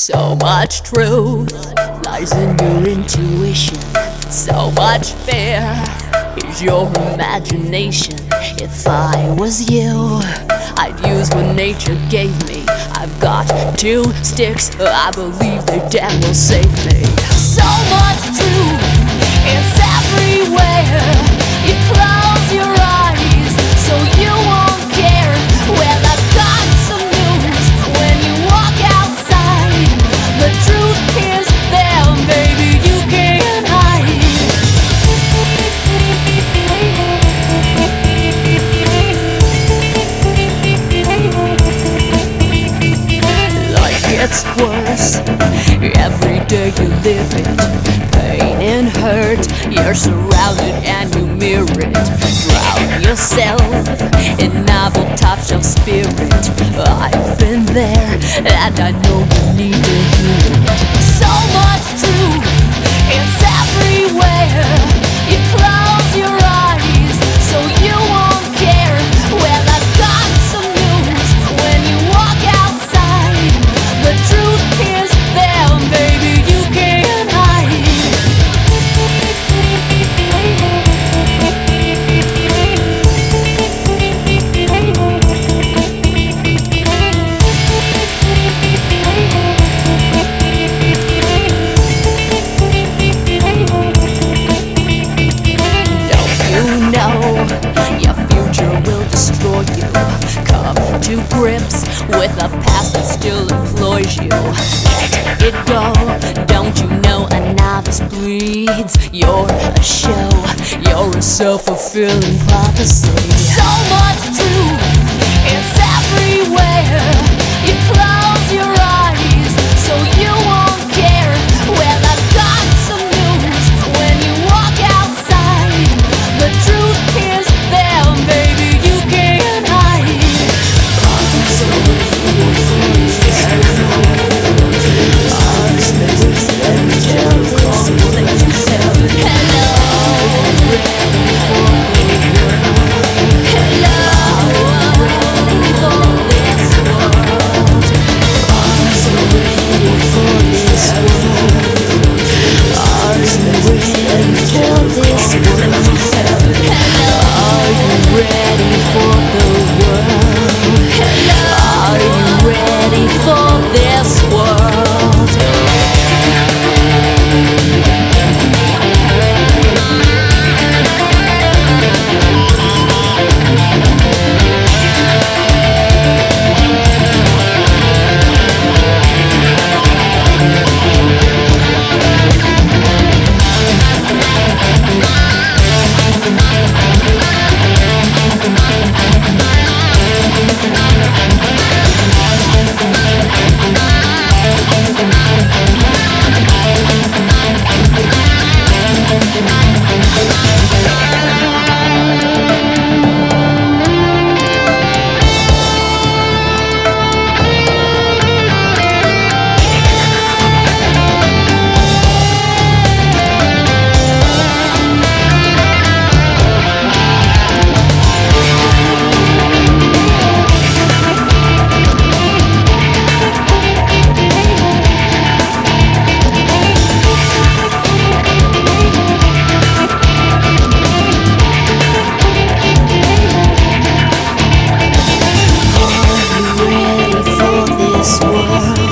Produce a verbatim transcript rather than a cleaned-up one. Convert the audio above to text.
So much truth lies in your intuition. So much fear is your imagination. If I was you, I'd use what nature gave me. I've got two sticks, I believe they damn will save me. So much truth is everywhere. You close your eyes so you won't care. Well, I've got some news. When you walk outside, the truth is there, baby, you can't hide. Life gets worse every day you live it. Pain and hurt, you're surrounded and you mirror it. Drown yourself in novel top shelf spirit. I've been there and I know you need to hear it. So much truth, it's everywhere. You close your eyes so you won't care. Well, I've got some news. When you walk outside, the truth is there, baby, you can't hide. Your future will destroy you. Come to grips with a past that still employs you. Let it go, don't you know a novice bleeds? You're a show, you're a self-fulfilling prophecy. So much truth, it's everywhere. You close your eyes so you won't care. Well, I've got some news. When you walk outside, the truth is there, baby, you can't hide. World.